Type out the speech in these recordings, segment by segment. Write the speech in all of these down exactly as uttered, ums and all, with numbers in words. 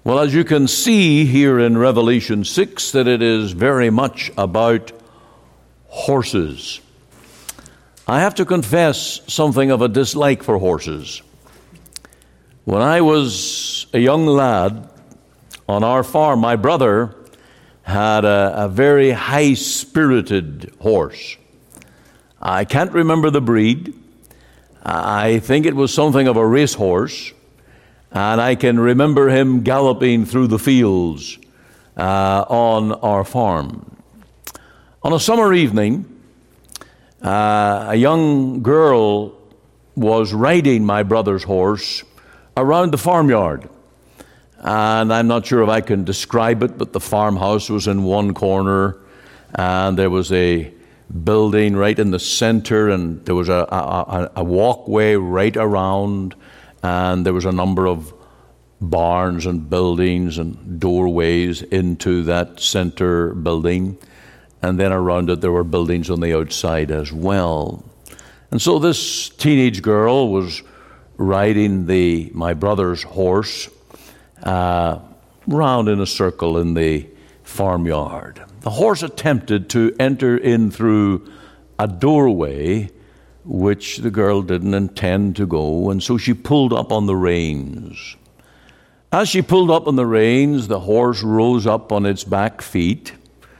Well, as you can see here in Revelation six, that it is very much about horses. I have to confess something of a dislike for horses. When I was a young lad on our farm, my brother had a, a very high-spirited horse. I can't remember the breed. I think it was something of a racehorse. And I can remember him galloping through the fields uh, on our farm. On a summer evening, uh, a young girl was riding my brother's horse around the farmyard. And I'm not sure if I can describe it, but the farmhouse was in one corner, and there was a building right in the center, and there was a, a, a walkway right around, and there was a number of barns and buildings and doorways into that center building. And then around it there were buildings on the outside as well. And so this teenage girl was riding the my brother's horse uh, round in a circle in the farmyard. The horse attempted to enter in through a doorway which the girl didn't intend to go, and so she pulled up on the reins. As she pulled up on the reins, the horse rose up on its back feet,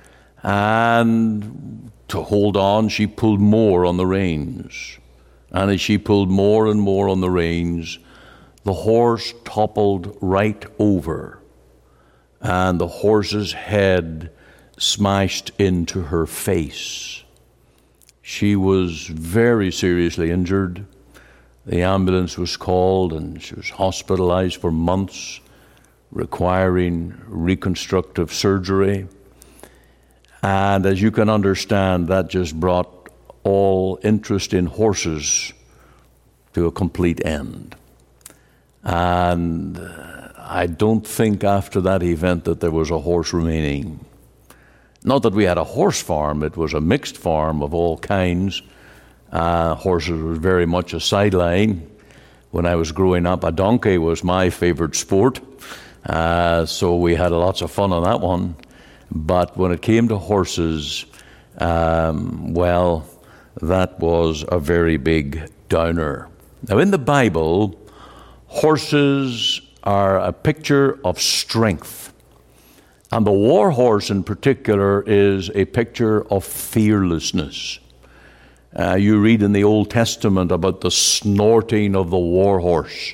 and to hold on, she pulled more on the reins. And as she pulled more and more on the reins, the horse toppled right over, and the horse's head smashed into her face. She was very seriously injured. The ambulance was called, and she was hospitalized for months, requiring reconstructive surgery. And as you can understand, that just brought all interest in horses to a complete end. And I don't think after that event that there was a horse remaining. Not that we had a horse farm, it was a mixed farm of all kinds. Uh, horses were very much a sideline. When I was growing up, a donkey was my favorite sport, uh, so we had lots of fun on that one. But when it came to horses, um, well, that was a very big downer. Now, in the Bible, horses are a picture of strength. And the war horse in particular is a picture of fearlessness. Uh, you read in the Old Testament about the snorting of the war horse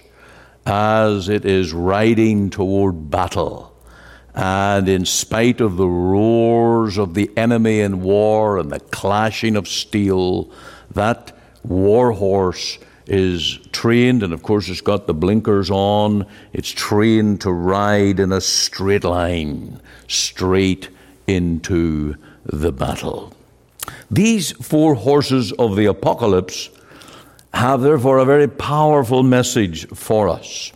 as it is riding toward battle. And in spite of the roars of the enemy in war and the clashing of steel, that war horse is trained, and of course it's got the blinkers on. It's trained to ride in a straight line, straight into the battle. These four horses of the apocalypse have therefore a very powerful message for us.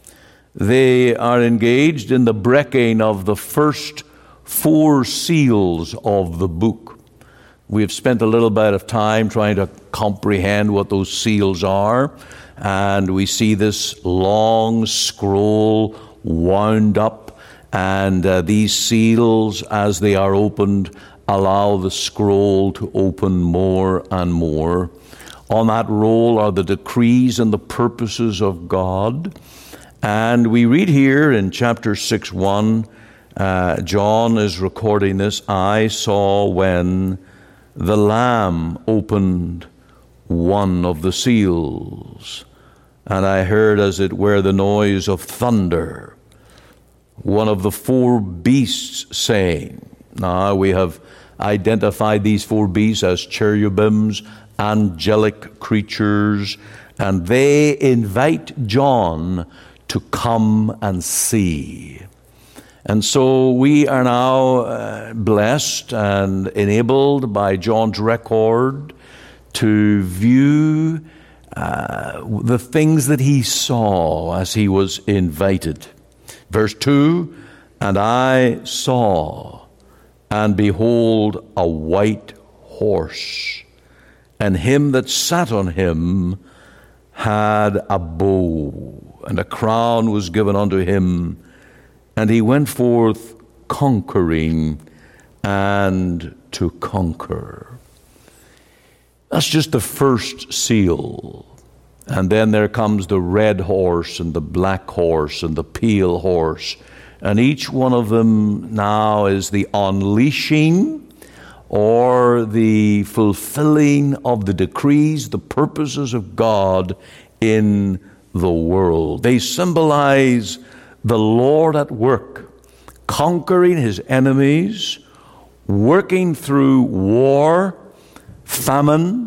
They are engaged in the breaking of the first four seals of the book. We have spent a little bit of time trying to comprehend what those seals are, and we see this long scroll wound up, and uh, these seals, as they are opened, allow the scroll to open more and more. On that roll are the decrees and the purposes of God. And we read here in chapter six one, uh, John is recording this, I saw when the Lamb opened one of the seals, and I heard as it were the noise of thunder, one of the four beasts saying. Now we have identified these four beasts as cherubims, angelic creatures, and they invite John to come and see. And so we are now uh, blessed and enabled by John's record to view uh, the things that he saw as he was invited. Verse two, and I saw, and behold, a white horse, and him that sat on him had a bow, and a crown was given unto him, and he went forth conquering and to conquer. That's just the first seal. And then there comes the red horse and the black horse and the pale horse. And each one of them now is the unleashing or the fulfilling of the decrees, the purposes of God in the world. They symbolize the Lord at work, conquering his enemies, working through war, famine,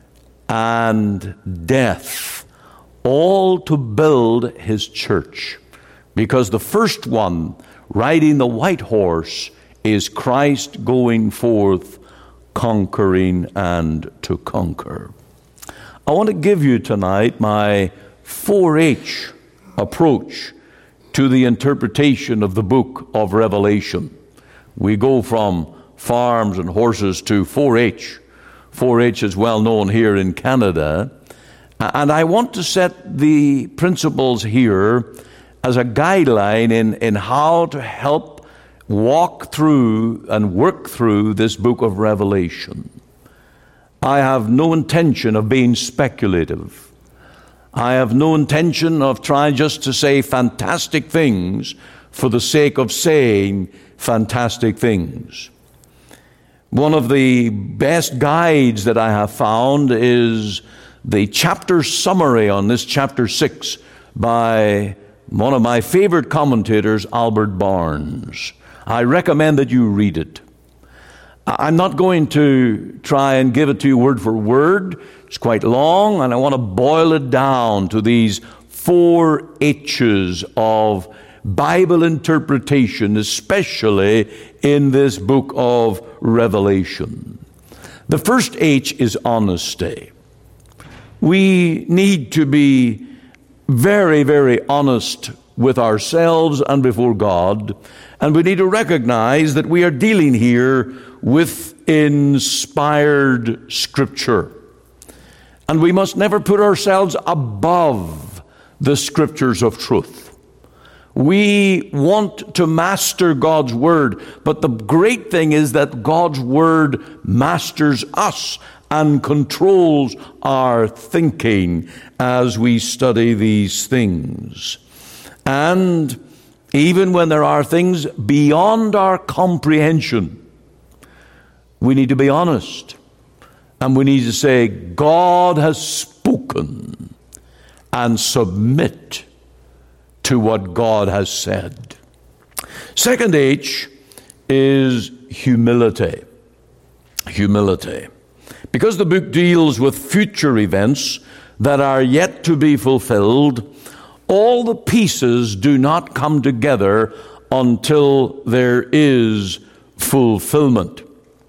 and death, all to build his church. Because the first one, riding the white horse, is Christ going forth, conquering and to conquer. I want to give you tonight my four H approach to the interpretation of the book of Revelation. We go from farms and horses to four H. four H is well known here in Canada. And I want to set the principles here as a guideline in, in how to help walk through and work through this book of Revelation. I have no intention of being speculative. I have no intention of trying just to say fantastic things for the sake of saying fantastic things. One of the best guides that I have found is the chapter summary on this chapter six by one of my favorite commentators, Albert Barnes. I recommend that you read it. I'm not going to try and give it to you word for word. It's quite long, and I want to boil it down to these four H's of Bible interpretation, especially in this book of Revelation. The first H is honesty. We need to be very, very honest with ourselves and before God, and we need to recognize that we are dealing here with inspired Scripture. And we must never put ourselves above the Scriptures of truth. We want to master God's Word, but the great thing is that God's Word masters us and controls our thinking as we study these things. And even when there are things beyond our comprehension, we need to be honest. And we need to say, God has spoken, and submit to what God has said. Second H is humility. Humility. Because the book deals with future events that are yet to be fulfilled, all the pieces do not come together until there is fulfillment.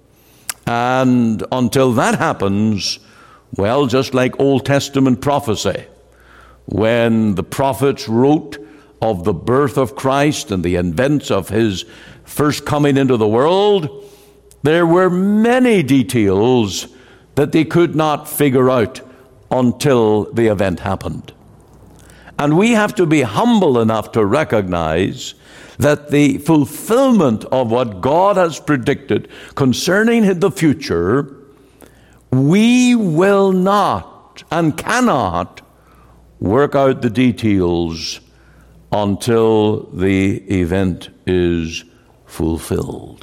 And until that happens, well, just like Old Testament prophecy, when the prophets wrote of the birth of Christ and the events of his first coming into the world, there were many details that they could not figure out until the event happened. And we have to be humble enough to recognize that the fulfillment of what God has predicted concerning the future, we will not and cannot work out the details until the event is fulfilled.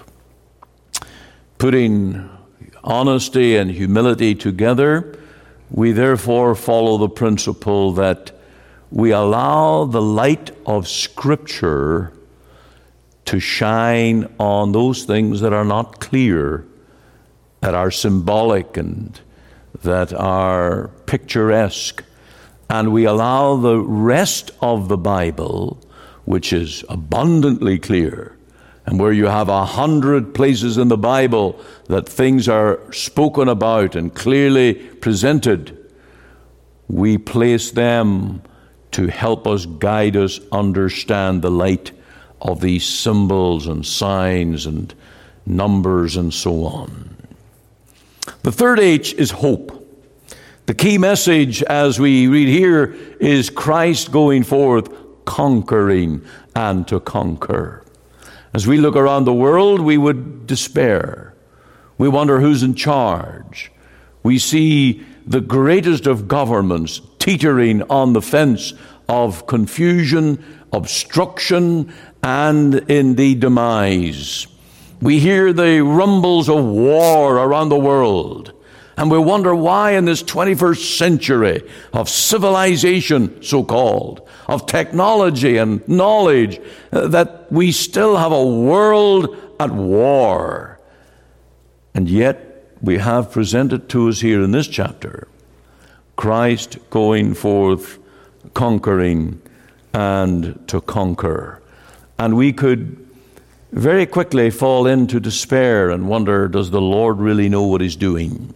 Putting honesty and humility together, we therefore follow the principle that we allow the light of Scripture to shine on those things that are not clear, that are symbolic and that are picturesque. And we allow the rest of the Bible, which is abundantly clear, and where you have a hundred places in the Bible that things are spoken about and clearly presented, we place them to help us, guide us, understand the light of these symbols and signs and numbers and so on. The third H is hope. The key message as we read here is Christ going forth, conquering and to conquer. As we look around the world, we would despair. We wonder who's in charge. We see the greatest of governments teetering on the fence of confusion, obstruction, and indeed demise. We hear the rumbles of war around the world, and we wonder why in this twenty-first century of civilization, so-called, of technology and knowledge, uh, that we still have a world at war. And yet we have presented to us here in this chapter Christ going forth conquering and to conquer. And we could very quickly fall into despair and wonder, does the Lord really know what he's doing?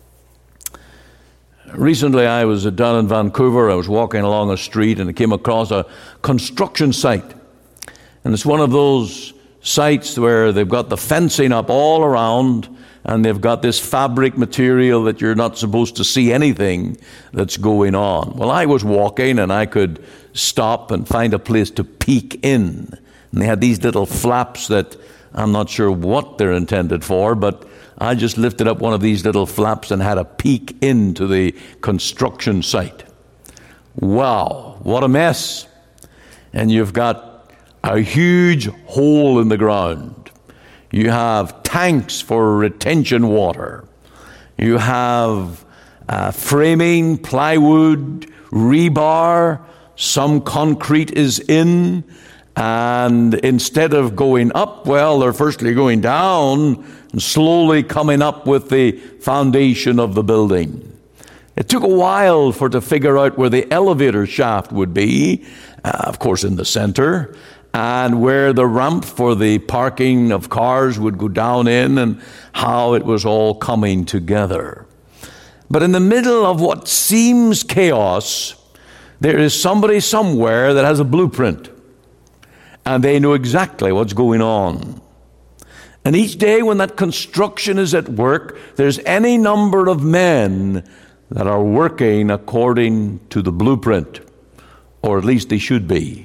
Recently I was down in Vancouver. I was walking along a street and I came across a construction site. And it's one of those sites where they've got the fencing up all around, and they've got this fabric material that you're not supposed to see anything that's going on. Well, I was walking and I could stop and find a place to peek in. And they had these little flaps that I'm not sure what they're intended for, but I just lifted up one of these little flaps and had a peek into the construction site. Wow, what a mess. And you've got a huge hole in the ground. You have tanks for retention water. You have uh, framing, plywood, rebar. Some concrete is in. And instead of going up, well, they're firstly going down and slowly coming up with the foundation of the building. It took a while for to figure out where the elevator shaft would be, uh, of course in the center, and where the ramp for the parking of cars would go down in, and how it was all coming together. But in the middle of what seems chaos, there is somebody somewhere that has a blueprint, and they know exactly what's going on. And each day when that construction is at work, there's any number of men that are working according to the blueprint, or at least they should be.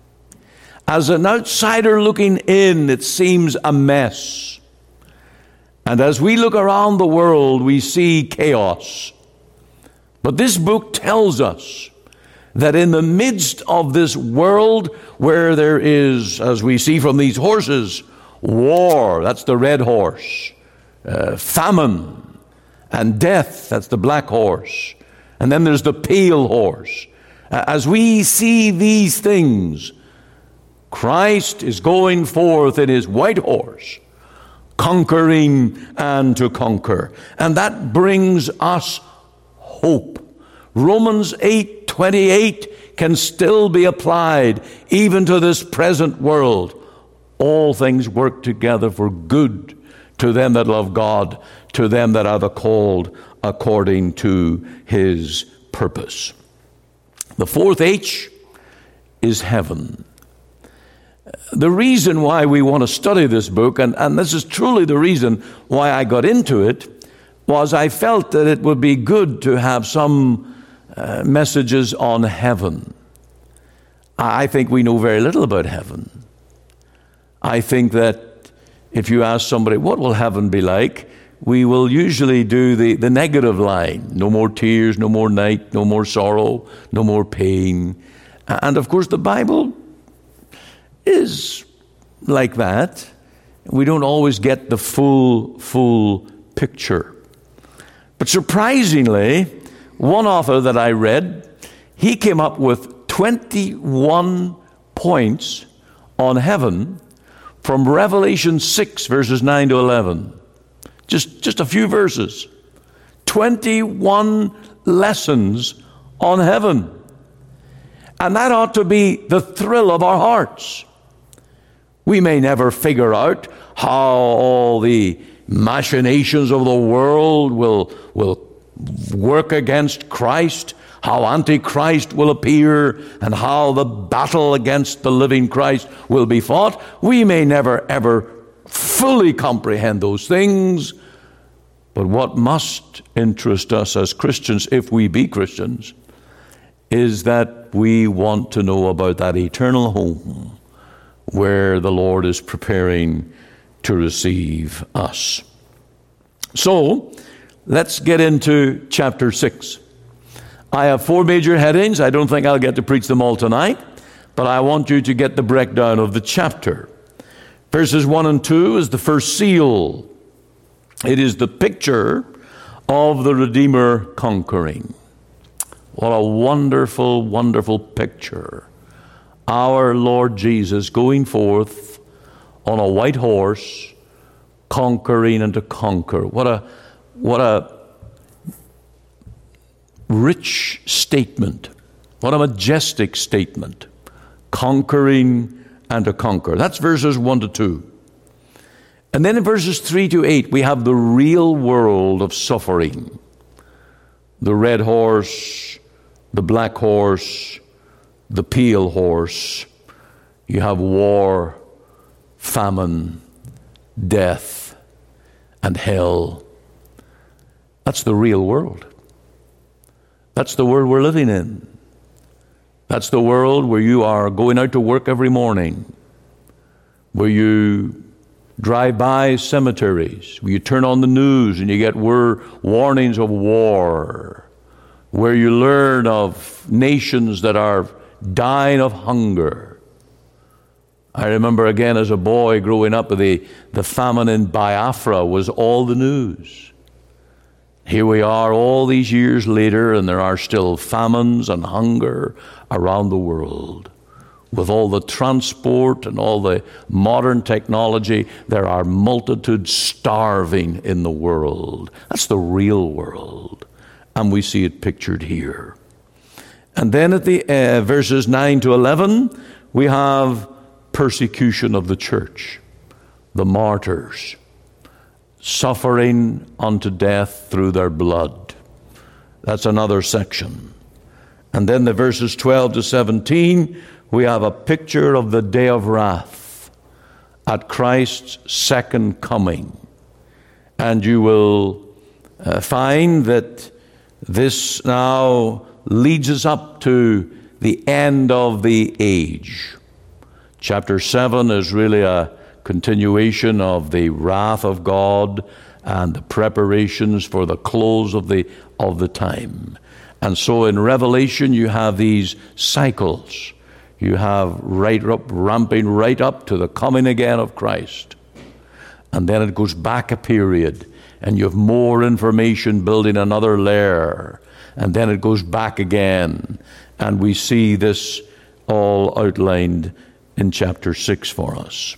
As an outsider looking in, it seems a mess. And as we look around the world, we see chaos. But this book tells us that in the midst of this world where there is, as we see from these horses, war, that's the red horse, uh, famine, and death, that's the black horse, and then there's the pale horse. Uh, as we see these things, Christ is going forth in his white horse, conquering and to conquer. And that brings us hope. Romans eight twenty-eight can still be applied even to this present world. All things work together for good to them that love God, to them that are the called according to his purpose. The fourth H is heaven. The reason why we want to study this book, and, and this is truly the reason why I got into it, was I felt that it would be good to have some uh, messages on heaven. I think we know very little about heaven. I think that if you ask somebody, what will heaven be like? We will usually do the, the negative line. No more tears, no more night, no more sorrow, no more pain. And of course the Bible is like that. We don't always get the full, full picture. But surprisingly, one author that I read, he came up with twenty-one points on heaven from Revelation six, verses nine to eleven. Just, just a few verses. twenty-one lessons on heaven. And that ought to be the thrill of our hearts. We may never figure out how all the machinations of the world will, will work against Christ, how Antichrist will appear, and how the battle against the living Christ will be fought. We may never ever fully comprehend those things, but what must interest us as Christians, if we be Christians, is that we want to know about that eternal home where the Lord is preparing to receive us. So, let's get into chapter six. I have four major headings. I don't think I'll get to preach them all tonight, but I want you to get the breakdown of the chapter. Verses one and two is the first seal. It is the picture of the Redeemer conquering. What a wonderful, wonderful picture. Our Lord Jesus going forth on a white horse, conquering and to conquer. What a, what a rich statement. What a majestic statement. Conquering and to conquer. That's verses one to two. And then in verses three to eight, we have the real world of suffering. The red horse, the black horse, the pale horse. You have war, famine, death, and hell. That's the real world. That's the world we're living in. That's the world where you are going out to work every morning, where you drive by cemeteries, where you turn on the news and you get word, warnings of war, where you learn of nations that are dying of hunger. I remember again as a boy growing up, the, the famine in Biafra was all the news. Here we are all these years later, and there are still famines and hunger around the world. With all the transport and all the modern technology, there are multitudes starving in the world. That's the real world. And we see it pictured here. And then at the uh, verses nine to eleven, we have persecution of the church, the martyrs, suffering unto death through their blood. That's another section. And then the verses twelve to seventeen, we have a picture of the day of wrath at Christ's second coming. And you will uh, find that this now leads us up to the end of the age. Chapter seven is really a continuation of the wrath of God and the preparations for the close of the of the time. And so in Revelation you have these cycles. You have right up, ramping right up to the coming again of Christ. And then it goes back a period, and you have more information building another layer. And then it goes back again. And we see this all outlined in chapter six for us.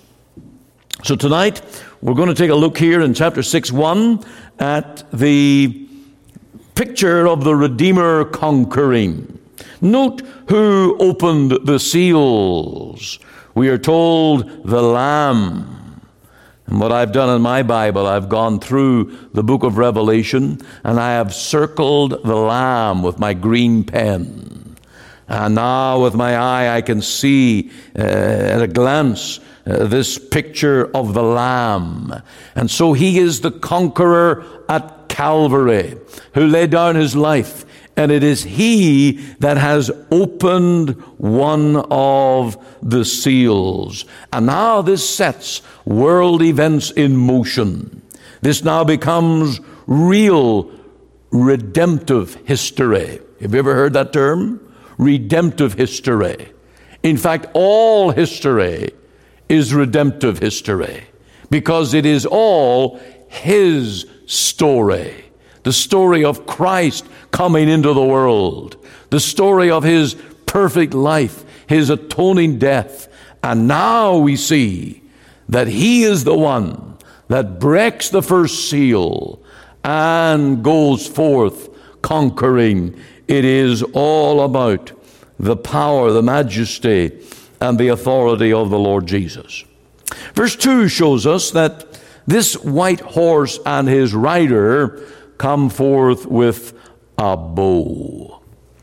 So tonight, we're going to take a look here in chapter six, one, at the picture of the Redeemer conquering. Note who opened the seals. We are told the Lamb. And what I've done in my Bible, I've gone through the book of Revelation, and I have circled the Lamb with my green pen. And now with my eye I can see uh, at a glance uh, this picture of the Lamb. And so he is the conqueror at Calvary, who laid down his life. And it is he that has opened one of the seals. And now this sets world events in motion. This now becomes real redemptive history. Have you ever heard that term? Redemptive history. In fact, all history is redemptive history, because it is all his story. The story of Christ coming into the world. The story of his perfect life, his atoning death. And now we see that he is the one that breaks the first seal and goes forth conquering. It is all about the power, the majesty, and the authority of the Lord Jesus. Verse two shows us that this white horse and his rider come forth with a bow.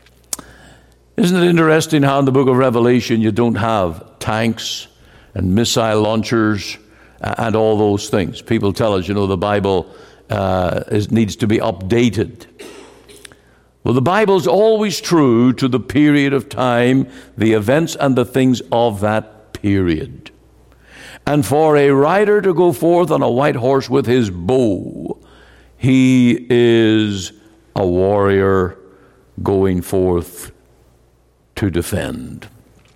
Isn't it interesting how in the book of Revelation you don't have tanks and missile launchers and all those things? People tell us, you know, the Bible uh, is, needs to be updated. Well, the Bible's always true to the period of time, the events and the things of that period. And for a rider to go forth on a white horse with his bow, he is a warrior going forth to defend.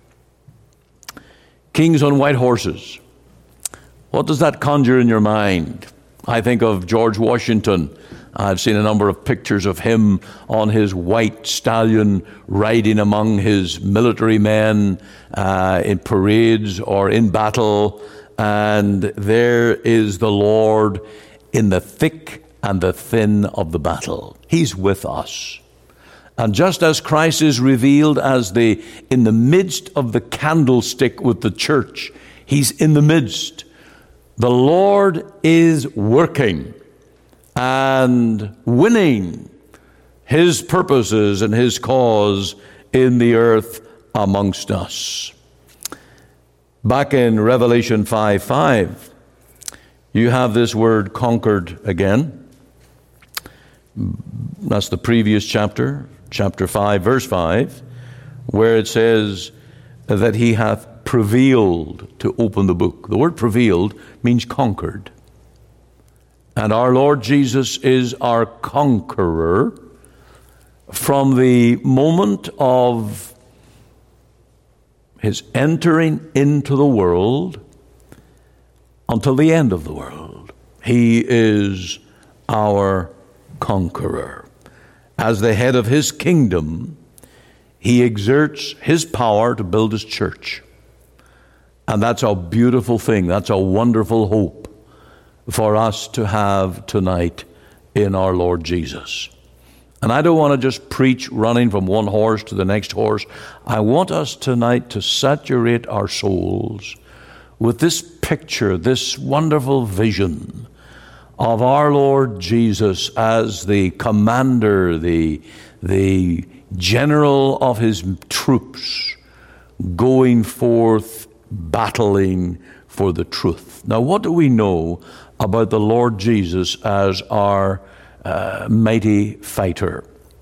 Kings on white horses. What does that conjure in your mind? I think of George Washington. I've seen a number of pictures of him on his white stallion riding among his military men uh, in parades or in battle. And there is the Lord in the thick and the thin of the battle. He's with us. And just as Christ is revealed as the in the midst of the candlestick with the church, he's in the midst. The Lord is working and winning his purposes and his cause in the earth amongst us. Back in Revelation five five, you have this word conquered again. That's the previous chapter, chapter five, verse five, where it says that he hath prevailed to open the book. The word prevailed means conquered. And our Lord Jesus is our conqueror from the moment of his entering into the world until the end of the world. He is our conqueror. As the head of his kingdom, he exerts his power to build his church. And that's a beautiful thing. That's a wonderful hope for us to have tonight in our Lord Jesus. And I don't want to just preach running from one horse to the next horse. I want us tonight to saturate our souls with this picture, this wonderful vision of our Lord Jesus as the commander, the, the general of his troops, going forth, battling for the truth. Now, what do we know about the Lord Jesus as our uh, mighty fighter?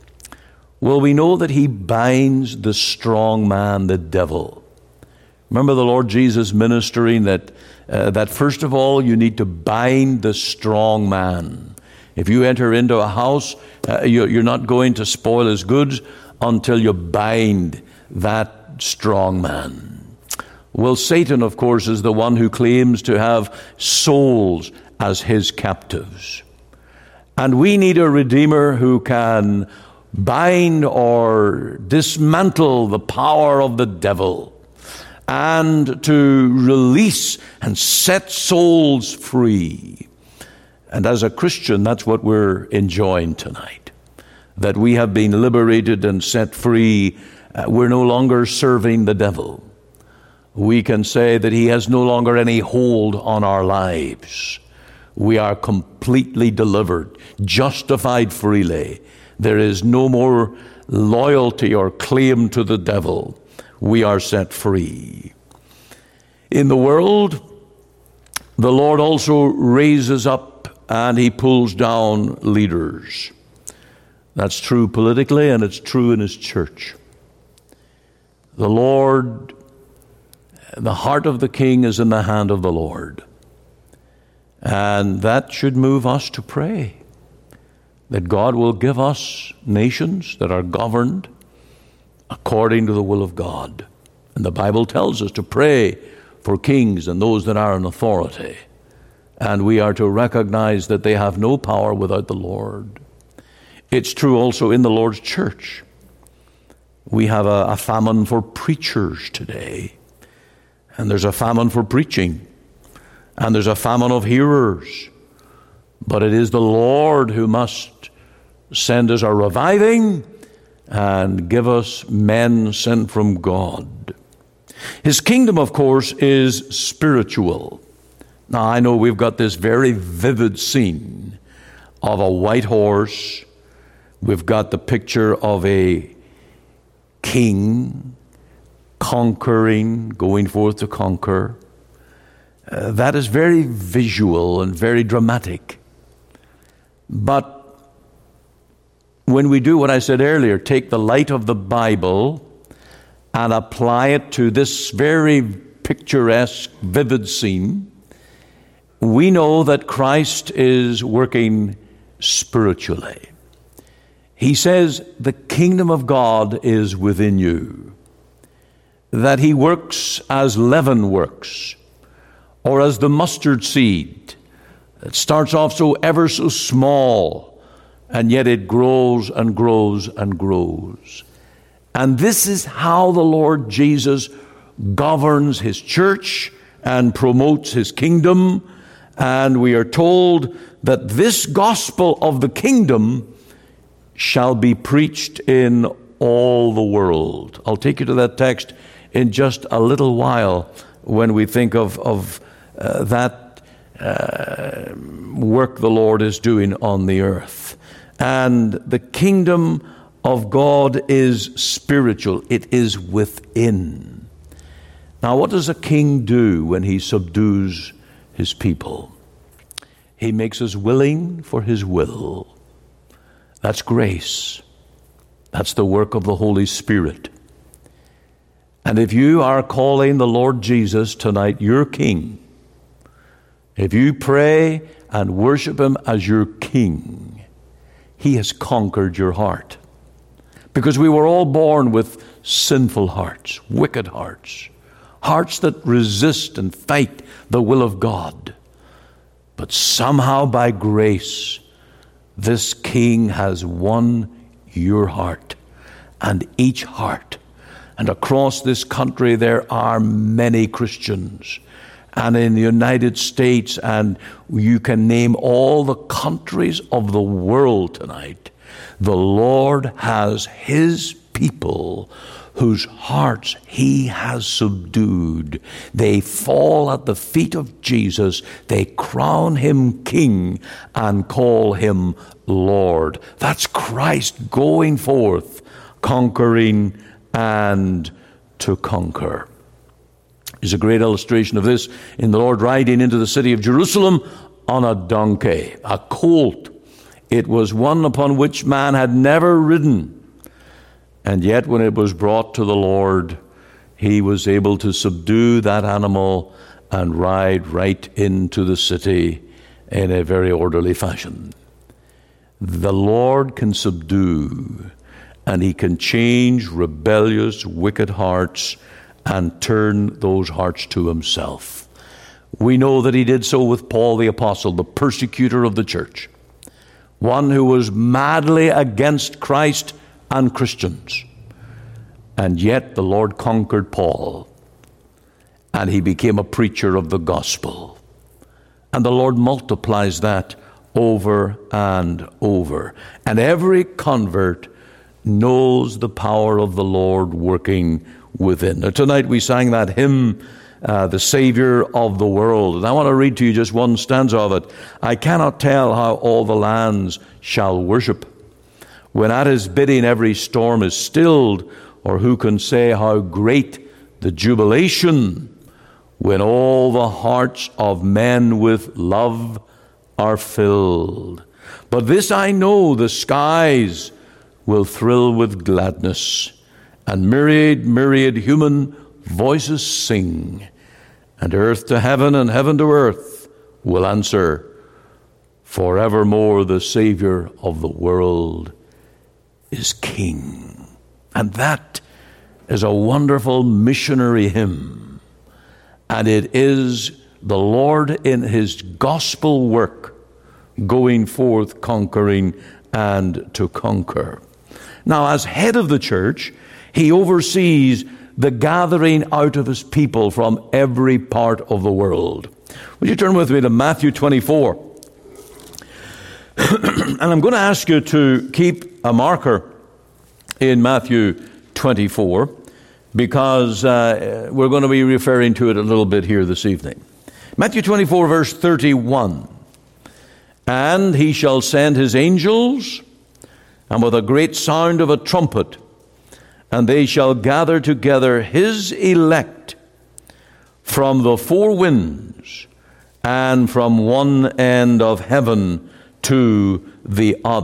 Well, we know that he binds the strong man, the devil. Remember the Lord Jesus ministering that, uh, that first of all, you need to bind the strong man. If you enter into a house, uh, you, you're not going to spoil his goods until you bind that strong man. Well, Satan, of course, is the one who claims to have souls as his captives. And we need a Redeemer who can bind or dismantle the power of the devil and to release and set souls free. And as a Christian, that's what we're enjoying tonight, that we have been liberated and set free. Uh, we're no longer serving the devil. We can say that he has no longer any hold on our lives. We are completely delivered, justified freely. There is no more loyalty or claim to the devil. We are set free. In the world, the Lord also raises up and he pulls down leaders. That's true politically, and it's true in his church. The Lord, the heart of the king is in the hand of the Lord. And that should move us to pray that God will give us nations that are governed according to the will of God. And the Bible tells us to pray for kings and those that are in authority. And we are to recognize that they have no power without the Lord. It's true also in the Lord's church. We have a, a famine for preachers today. And there's a famine for preaching. And there's a famine of hearers. But it is the Lord who must send us a reviving and give us men sent from God. His kingdom, of course, is spiritual. Now, I know we've got this very vivid scene of a white horse. We've got the picture of a king conquering, going forth to conquer. Uh, that is very visual and very dramatic. But when we do what I said earlier, take the light of the Bible and apply it to this very picturesque, vivid scene, we know that Christ is working spiritually. He says the kingdom of God is within you, that he works as leaven works, or as the mustard seed. It starts off so ever so small, and yet it grows and grows and grows. And this is how the Lord Jesus governs his church and promotes his kingdom. And we are told that this gospel of the kingdom shall be preached in all the world. I'll take you to that text in just a little while when we think of, of uh, that uh, work the Lord is doing on the earth. And the kingdom of God is spiritual. It is within. Now, what does a king do when he subdues his people? He makes us willing for his will. That's grace. That's the work of the Holy Spirit. And if you are calling the Lord Jesus tonight your King, if you pray and worship him as your King, he has conquered your heart. Because we were all born with sinful hearts, wicked hearts, hearts that resist and fight the will of God. But somehow by grace, this King has won your heart and each heart. And across this country there are many Christians. And in the United States, and you can name all the countries of the world tonight, the Lord has his people whose hearts he has subdued. They fall at the feet of Jesus. They crown him King and call him Lord. That's Christ going forth, conquering and to conquer. There's a great illustration of this in the Lord riding into the city of Jerusalem on a donkey, a colt. It was one upon which man had never ridden. And yet when it was brought to the Lord, he was able to subdue that animal and ride right into the city in a very orderly fashion. The Lord can subdue, and he can change rebellious, wicked hearts and turn those hearts to himself. We know that he did so with Paul the Apostle, the persecutor of the church, one who was madly against Christ and Christians. And yet the Lord conquered Paul, and he became a preacher of the gospel. And the Lord multiplies that over and over. And every convert knows the power of the Lord working within. Now, tonight we sang that hymn, uh, The Savior of the World. And I want to read to you just one stanza of it. I cannot tell how all the lands shall worship, when at his bidding every storm is stilled, or who can say how great the jubilation when all the hearts of men with love are filled. But this I know, the skies will thrill with gladness, and myriad, myriad human voices sing, and earth to heaven and heaven to earth will answer, forevermore the Savior of the world is King. And that is a wonderful missionary hymn. And it is the Lord in his gospel work going forth, conquering and to conquer. Now, as head of the church, he oversees the gathering out of his people from every part of the world. Would you turn with me to Matthew twenty-four? And I'm going to ask you to keep a marker in Matthew twenty-four, because uh, we're going to be referring to it a little bit here this evening. Matthew twenty-four, verse thirty-one. And he shall send his angels, and with a great sound of a trumpet, and they shall gather together his elect from the four winds, and from one end of heaven to the other.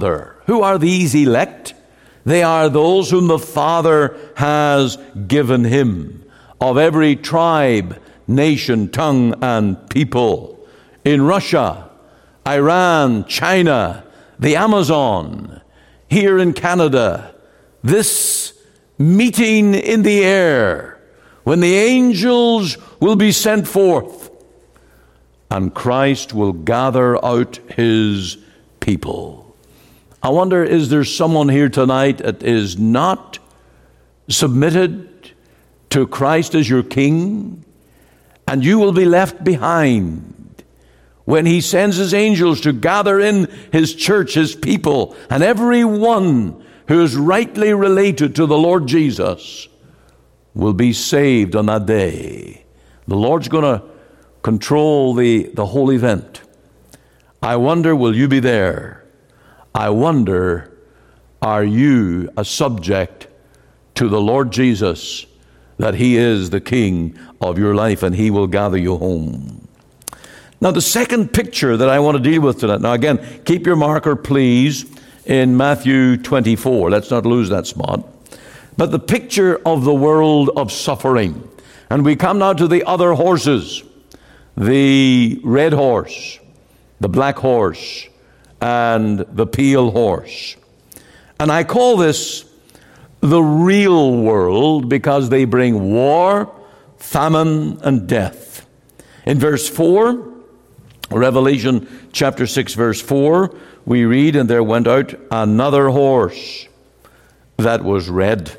Who are these elect? They are those whom the Father has given him, of every tribe, nation, tongue, and people. In Russia, Iran, China, the Amazon, here in Canada, this meeting in the air, when the angels will be sent forth, and Christ will gather out his people. I wonder, is there someone here tonight that is not submitted to Christ as your King? And you will be left behind when he sends his angels to gather in his church, his people, and every one who is rightly related to the Lord Jesus will be saved on that day. The Lord's going to control the, the whole event. I wonder, will you be there? I wonder, are you a subject to the Lord Jesus, that he is the King of your life and he will gather you home? Now, the second picture that I want to deal with tonight. Now, again, keep your marker, please, in Matthew twenty-four. Let's not lose that spot. But the picture of the world of suffering. And we come now to the other horses. The red horse, the black horse, and the pale horse. And I call this the real world because they bring war, famine, and death. In verse four, Revelation chapter six, verse four, we read, "And there went out another horse that was red,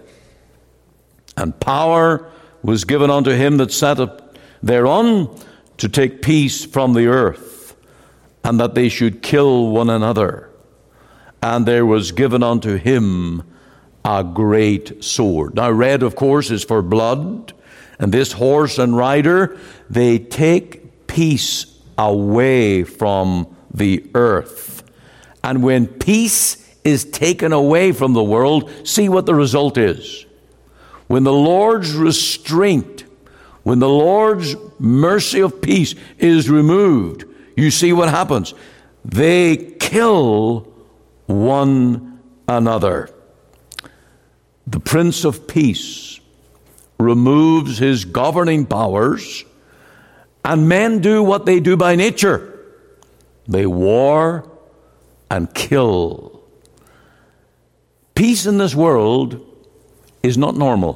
and power was given unto him that sat up thereon to take peace from the earth, and that they should kill one another. And there was given unto him a great sword." Now, red, of course, is for blood. And this horse and rider, they take peace away from the earth. And when peace is taken away from the world, see what the result is. When the Lord's restraint, when the Lord's mercy of peace is removed, you see what happens. They kill one another. The Prince of Peace removes his governing powers, and men do what they do by nature. They war and kill. Peace in this world is not normal.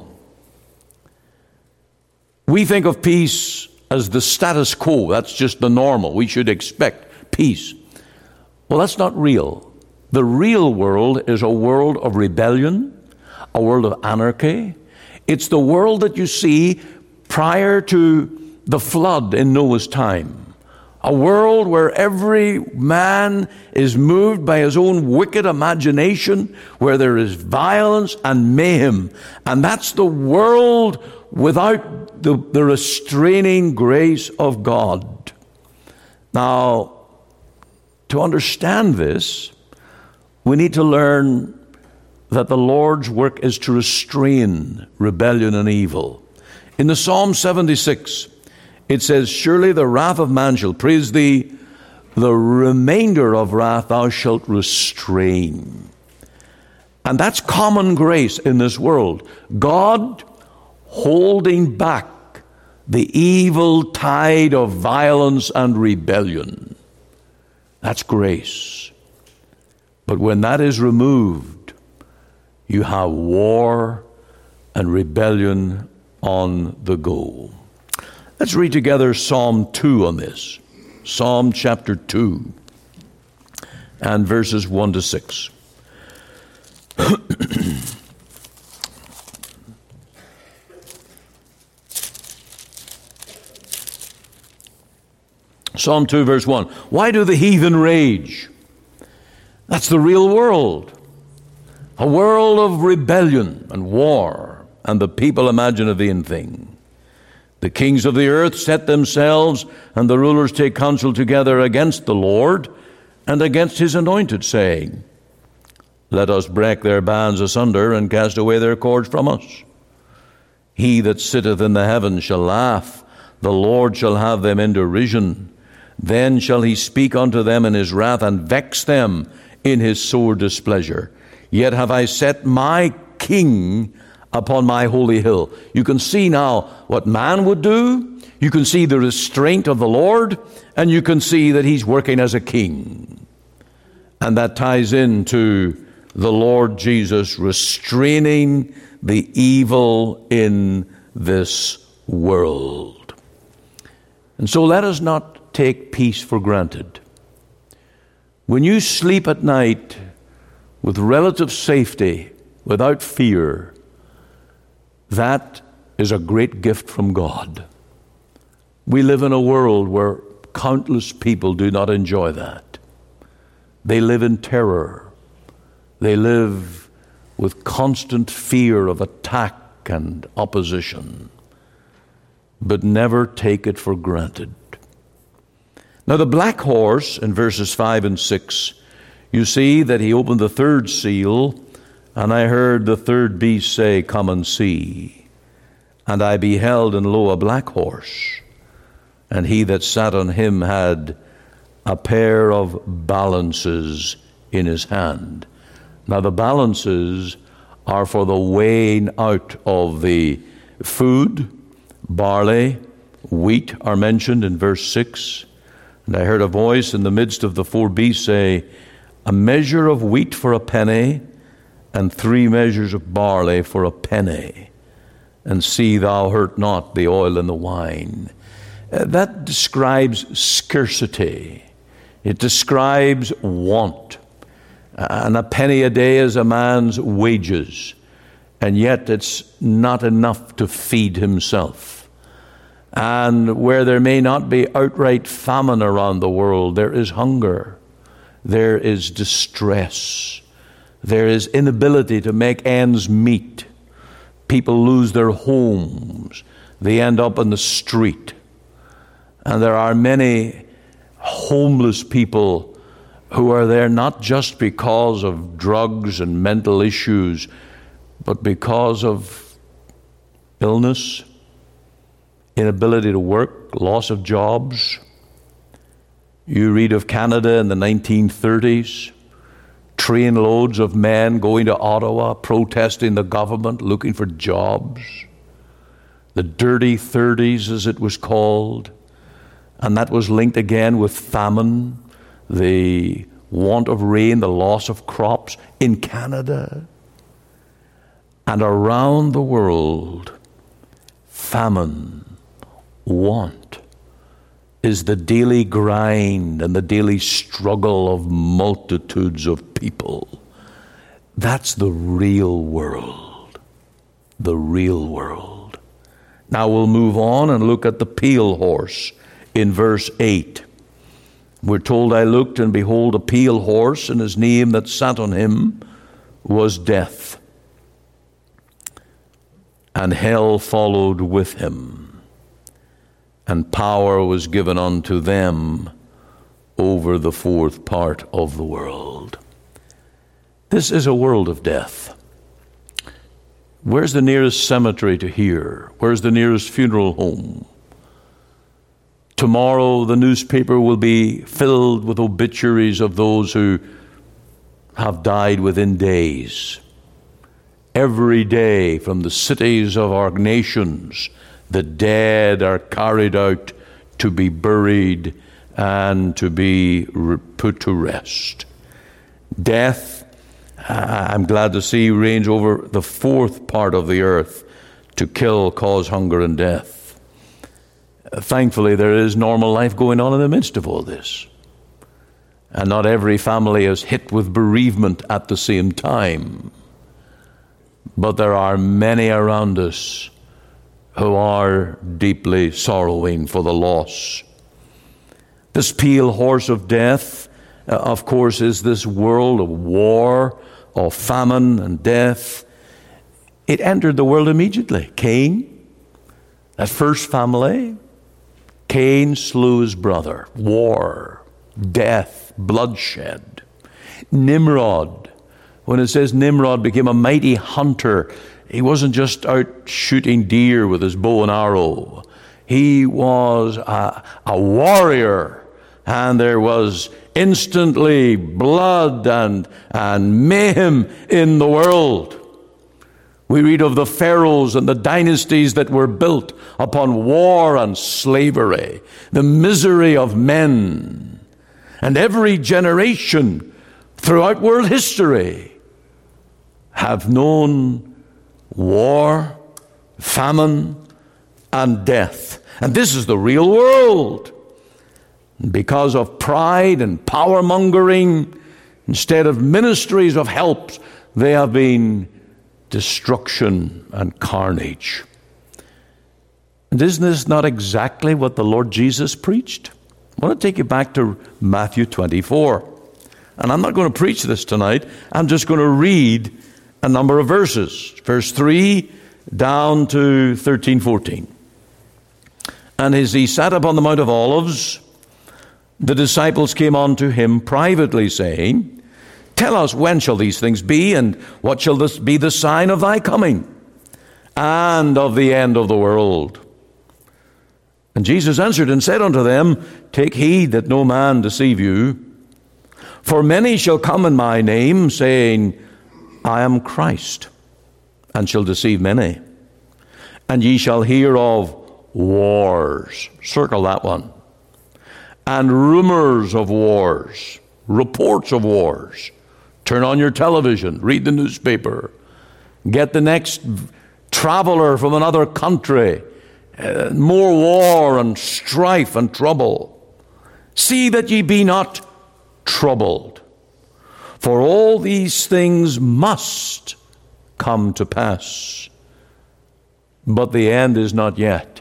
We think of peace as the status quo. That's just the normal. We should expect peace. Well, that's not real. The real world is a world of rebellion, a world of anarchy. It's the world that you see prior to the flood in Noah's time. A world where every man is moved by his own wicked imagination, where there is violence and mayhem. And that's the world without the, the restraining grace of God. Now, to understand this, we need to learn that the Lord's work is to restrain rebellion and evil. In the Psalm seventy-six, it says, "Surely the wrath of man shall praise thee, the remainder of wrath thou shalt restrain." And that's common grace in this world. God holding back the evil tide of violence and rebellion. That's grace. But when that is removed, you have war and rebellion on the go. Let's read together Psalm two on this. Psalm chapter two and verses one to six. Psalm two, verse one. "Why do the heathen rage?" That's the real world. A world of rebellion and war, and the people imagine a vain thing. "The kings of the earth set themselves, and the rulers take counsel together against the Lord and against his anointed, saying, Let us break their bands asunder and cast away their cords from us. He that sitteth in the heavens shall laugh, the Lord shall have them in derision. Then shall he speak unto them in his wrath, and vex them in his sore displeasure. Yet have I set my king upon my holy hill. You can see now what man would do. You can see the restraint of the Lord, and you can see that he's working as a king. And that ties into the Lord Jesus restraining the evil in this world. And so let us not take peace for granted. When you sleep at night with relative safety, without fear, that is a great gift from God. We live in a world where countless people do not enjoy that. They live in terror. They live with constant fear of attack and opposition, but never take it for granted. Now the black horse in verses five and six, you see that he opened the third seal, and I heard the third beast say, "Come and see." And I beheld, and lo, a black horse, and he that sat on him had a pair of balances in his hand. Now the balances are for the weighing out of the food. Barley, wheat are mentioned in verse six. And I heard a voice in the midst of the four beasts say, "A measure of wheat for a penny, and three measures of barley for a penny. And see thou hurt not the oil and the wine." Uh, that describes scarcity. It describes want. And a penny a day is a man's wages. And yet it's not enough to feed himself. And where there may not be outright famine around the world, there is hunger. There is distress. There is inability to make ends meet. People lose their homes. They end up in the street. And there are many homeless people who are there not just because of drugs and mental issues, but because of illness, inability to work, loss of jobs. You read of Canada in the nineteen thirties, train loads of men going to Ottawa, protesting the government, looking for jobs. The dirty thirties, as it was called. And that was linked again with famine, the want of rain, the loss of crops in Canada. And around the world, famine, want is the daily grind and the daily struggle of multitudes of people. That's the real world. The real world. Now we'll move on and look at the pale horse in verse eight. We're told, "I looked, and behold, a pale horse, and his name that sat on him was Death. And hell followed with him, and power was given unto them over the fourth part of the world." This is a world of death. Where's the nearest cemetery to here? Where's the nearest funeral home? Tomorrow the newspaper will be filled with obituaries of those who have died within days. Every day from the cities of our nations, the dead are carried out to be buried and to be put to rest. Death, I'm glad to see, reigns over the fourth part of the earth to kill, cause hunger and death. Thankfully, there is normal life going on in the midst of all this. And not every family is hit with bereavement at the same time. But there are many around us who are deeply sorrowing for the loss. This pale horse of death, uh, of course, is this world of war, of famine and death. It entered the world immediately. Cain, that first family, Cain slew his brother. War, death, bloodshed. Nimrod, when it says Nimrod became a mighty hunter, he wasn't just out shooting deer with his bow and arrow. He was a, a warrior, and there was instantly blood and, and mayhem in the world. We read of the pharaohs and the dynasties that were built upon war and slavery, the misery of men. And every generation throughout world history have known war, famine, and death. And this is the real world. Because of pride and power-mongering, instead of ministries of help, they have been destruction and carnage. And isn't this not exactly what the Lord Jesus preached? I want to take you back to Matthew twenty-four. And I'm not going to preach this tonight. I'm just going to read a number of verses. Verse three down to thirteen, fourteen. And as he sat upon the Mount of Olives, the disciples came unto him privately, saying, Tell us, when shall these things be, and what shall this be the sign of thy coming, and of the end of the world? And Jesus answered and said unto them, Take heed that no man deceive you. For many shall come in my name, saying, I am Christ, and shall deceive many. And ye shall hear of wars. Circle that one. And rumors of wars, reports of wars. Turn on your television, read the newspaper. Get the next traveler from another country. Uh, more war and strife and trouble. See that ye be not troubled. For all these things must come to pass. But the end is not yet.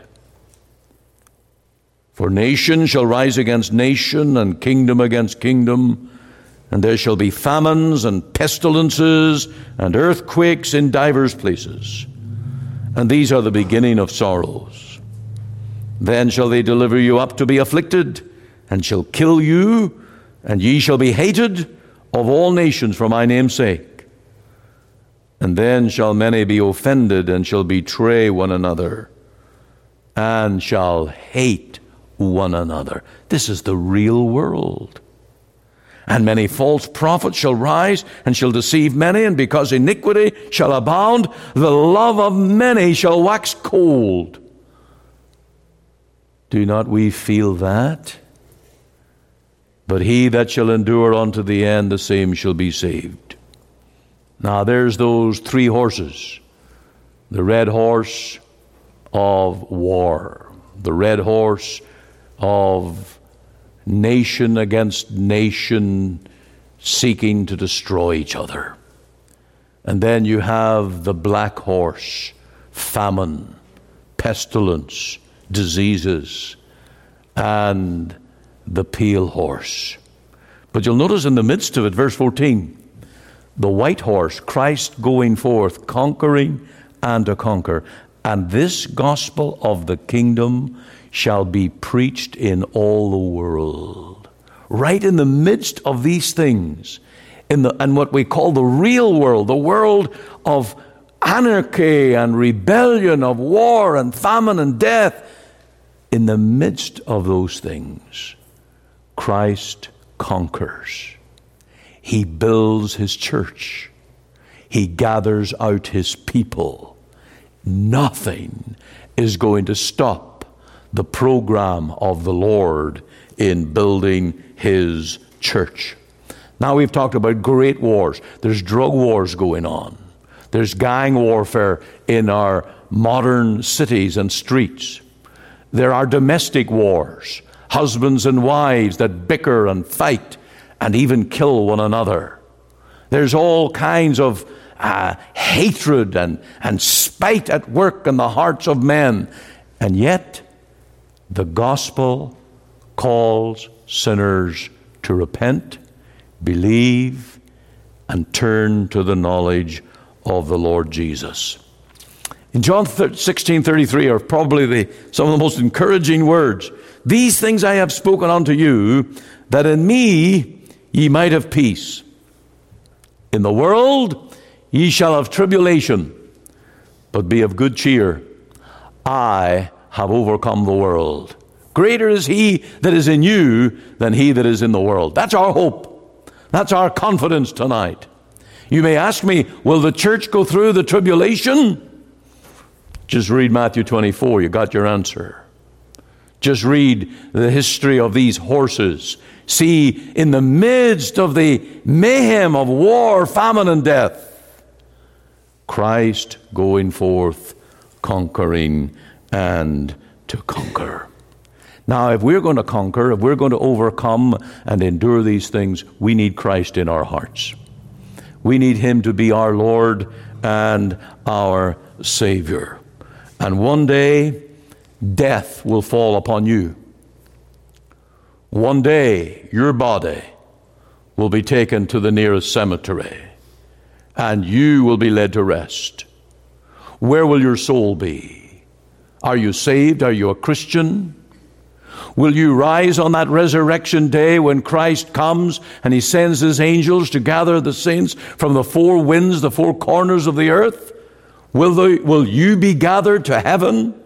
For nation shall rise against nation, and kingdom against kingdom, and there shall be famines and pestilences and earthquakes in divers places. And these are the beginning of sorrows. Then shall they deliver you up to be afflicted, and shall kill you, and ye shall be hated of all nations for my name's sake. And then shall many be offended, and shall betray one another, and shall hate one another. This is the real world. And many false prophets shall rise and shall deceive many, and because iniquity shall abound, the love of many shall wax cold. Do not we feel that? But he that shall endure unto the end, the same shall be saved. Now there's those three horses. The red horse of war. The red horse of nation against nation seeking to destroy each other. And then you have the black horse, famine, pestilence, diseases, and the pale horse. But you'll notice in the midst of it, verse fourteen, the white horse, Christ going forth, conquering and to conquer. And this gospel of the kingdom shall be preached in all the world. Right in the midst of these things, in the and what we call the real world, the world of anarchy and rebellion, of war and famine and death, in the midst of those things, Christ conquers. He builds his church. He gathers out his people. Nothing is going to stop the program of the Lord in building his church. Now we've talked about great wars. There's drug wars going on. There's gang warfare in our modern cities and streets. There are domestic wars, husbands and wives that bicker and fight and even kill one another. There's all kinds of uh, hatred and, and spite at work in the hearts of men. And yet, the gospel calls sinners to repent, believe, and turn to the knowledge of the Lord Jesus. In John sixteen thirty-three are probably the, some of the most encouraging words. These things I have spoken unto you, that in me ye might have peace. In the world ye shall have tribulation, but be of good cheer. I have overcome the world. Greater is he that is in you than he that is in the world. That's our hope. That's our confidence tonight. You may ask me, will the church go through the tribulation? Just read Matthew twenty-four. You got your answer. Just read the history of these horses. See, in the midst of the mayhem of war, famine, and death, Christ going forth, conquering and to conquer. Now, if we're going to conquer, if we're going to overcome and endure these things, we need Christ in our hearts. We need him to be our Lord and our Savior. And one day, death will fall upon you. One day, your body will be taken to the nearest cemetery, and you will be led to rest. Where will your soul be? Are you saved? Are you a Christian? Will you rise on that resurrection day when Christ comes and he sends his angels to gather the saints from the four winds, the four corners of the earth? Will, they, will you be gathered to heaven?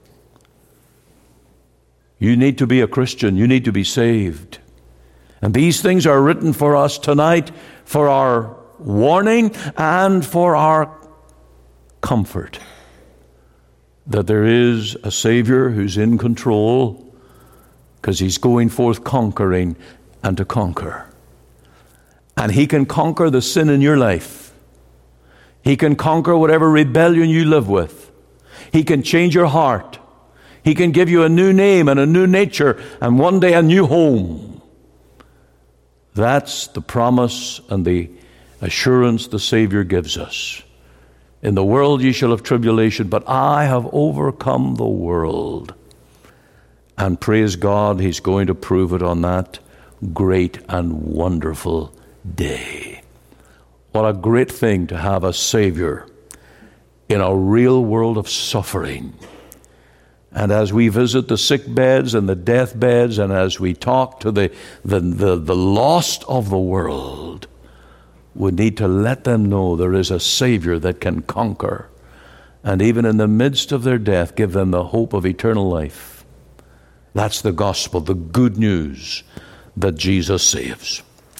You need to be a Christian. You need to be saved. And these things are written for us tonight for our warning and for our comfort. That there is a Savior who's in control, because he's going forth conquering and to conquer. And he can conquer the sin in your life. He can conquer whatever rebellion you live with. He can change your heart. He can give you a new name and a new nature and one day a new home. That's the promise and the assurance the Savior gives us. In the world ye shall have tribulation, but I have overcome the world. And praise God, he's going to prove it on that great and wonderful day. What a great thing to have a Savior in a real world of suffering. And as we visit the sick beds and the death beds, and as we talk to the, the, the, the lost of the world, we need to let them know there is a Savior that can conquer. And even in the midst of their death, give them the hope of eternal life. That's the gospel, the good news that Jesus saves.